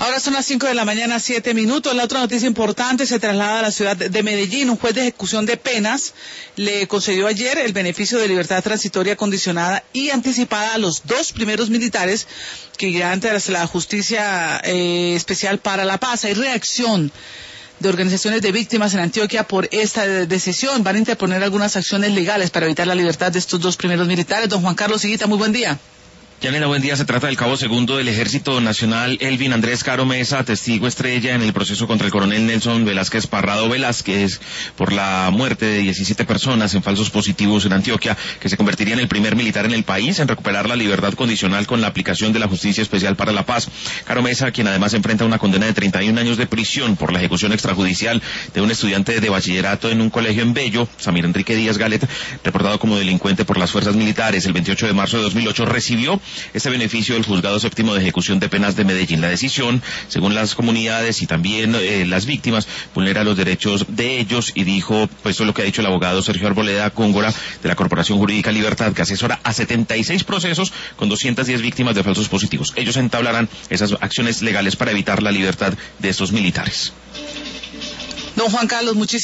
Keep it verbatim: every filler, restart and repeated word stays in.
Ahora son las cinco de la mañana, siete minutos. La otra noticia importante se traslada a la ciudad de Medellín. Un juez de ejecución de penas le concedió ayer el beneficio de libertad transitoria condicionada y anticipada a los dos primeros militares que irán ante la Justicia eh, Especial para la Paz. Hay reacción de organizaciones de víctimas en Antioquia por esta decisión. Van a interponer algunas acciones legales para evitar la libertad de estos dos primeros militares. Don Juan Carlos Higuita, muy buen día. Yanela, buen día. Se trata del cabo segundo del Ejército Nacional, Elvin Andrés Caro Mesa, testigo estrella en el proceso contra el coronel Nelson Velázquez Parrado Velázquez por la muerte de diecisiete personas en falsos positivos en Antioquia, que se convertiría en el primer militar en el país en recuperar la libertad condicional con la aplicación de la Justicia Especial para la Paz. Caro Mesa, quien además enfrenta una condena de treinta y un años de prisión por la ejecución extrajudicial de un estudiante de bachillerato en un colegio en Bello, Samir Enrique Díaz Galet, reportado como delincuente por las fuerzas militares el veintiocho de marzo de dos mil ocho, recibió este beneficio del Juzgado Séptimo de Ejecución de Penas de Medellín. La decisión, según las comunidades y también eh, las víctimas, vulnera los derechos de ellos y dijo, pues esto es lo que ha dicho el abogado Sergio Arboleda Góngora de la Corporación Jurídica Libertad, que asesora a setenta y seis procesos con doscientas diez víctimas de falsos positivos. Ellos entablarán esas acciones legales para evitar la libertad de estos militares. Don Juan Carlos, muchísimas